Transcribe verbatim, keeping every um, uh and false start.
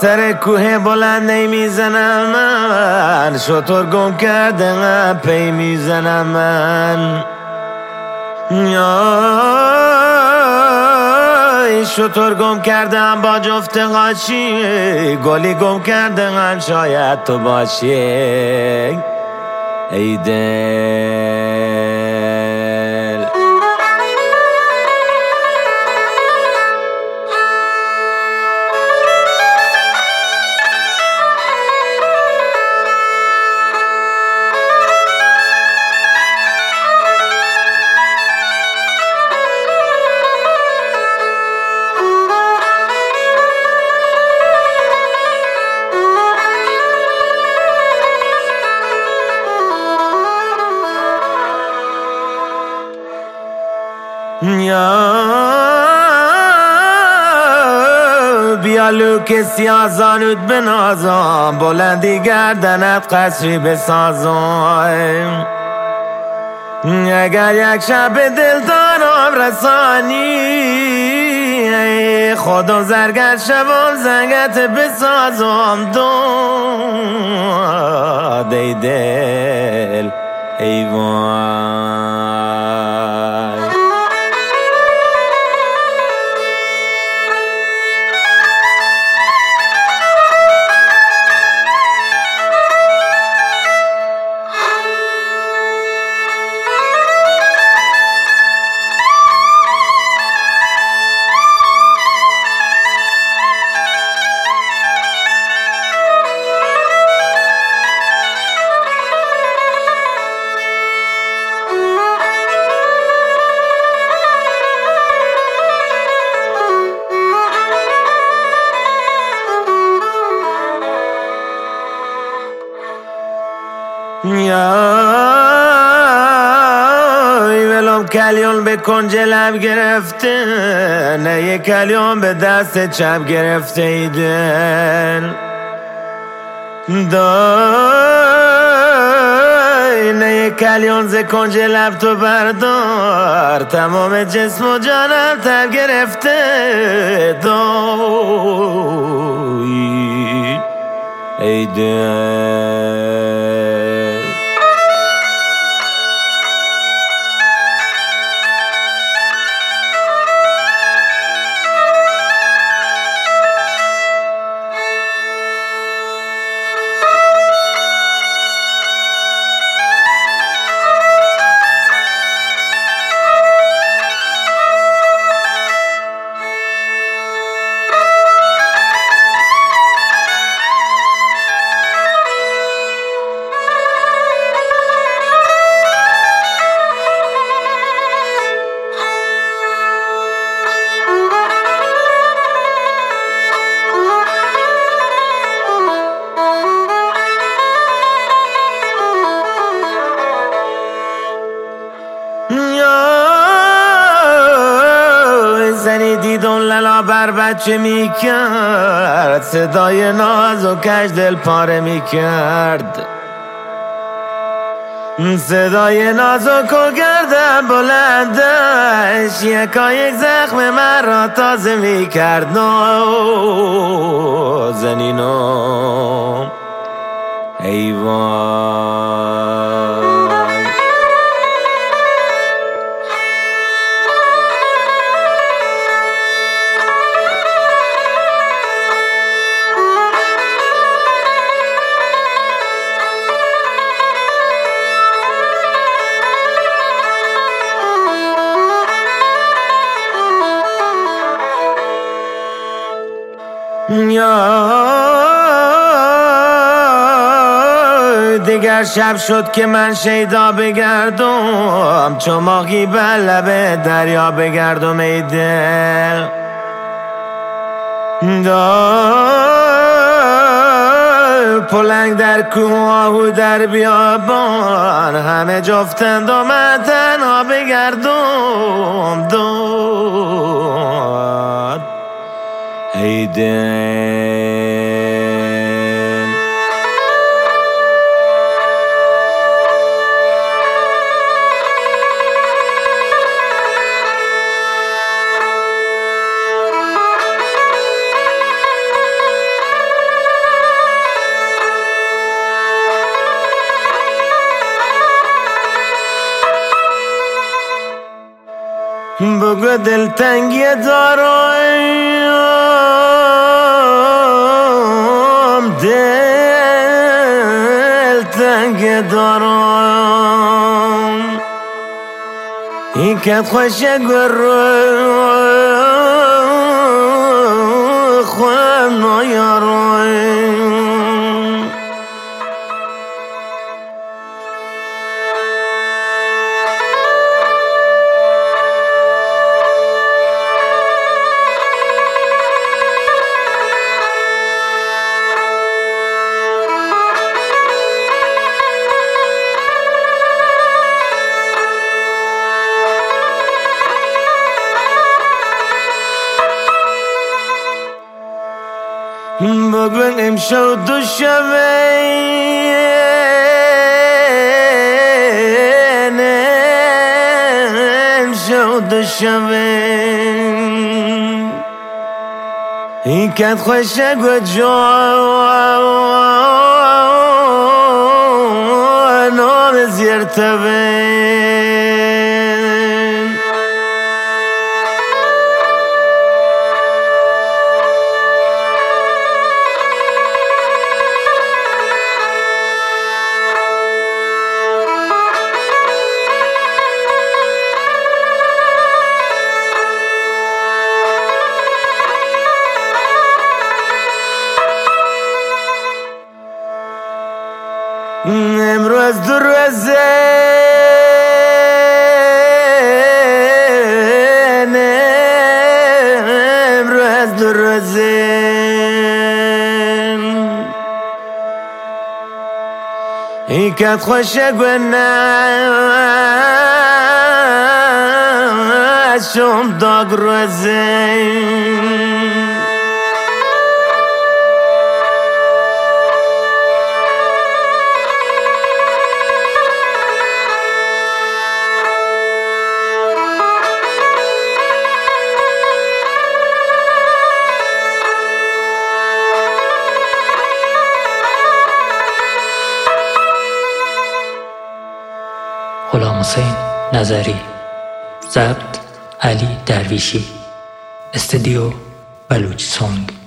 سر کوه بلند نمیزنم من، شطور گم کرده پی میزنم من. شطور گم کردم با جفت قاچی، گلی گم کردم شاید تو باشی ای دل. یا بیالو که سیاه زانود بنازم، بلندی گردنت قصری بسازم. اگر یک شب دلدارم رسانی، خودم زرگر شبم زنگت بسازم. داد ای دل ای وای. یای ولم کلیون به کنج لب گرفته، نه یک کلیون به دست چپ گرفته ای دل. دای نه یک کلیون ز کنج لب تو بردار، تمام جسم و جانم تب گرفته. دای ای دل. زنی دیدون للا بر بچه می کرد، صدای ناز و کج دل پاره می کرد. صدای ناز و گردن بلندش یکا یک زخم من را تازه می کرد. نازنینم ای وای. دیگر شب شد که من شیدا بگردم، چماقی بر لب دریا بگردم ای دل. پلنگ در کوه آهو در بیابان، همه جفتند و من تنها بگردم. داد ای دل. بگو دلتنگی دارم، دلتنگی دارم، این کت خوشه گروه خواه نایارم. بگو امشب دو شبه امشب دو شبه این کت خوشه گو جانان زیر تبه. امروز دو روزه امروز دو روزه این کت خوشه گناه شم داگ روزه. غلام حسین نظری، ضبط علی درویشی، استودیو بلوچ سونگ.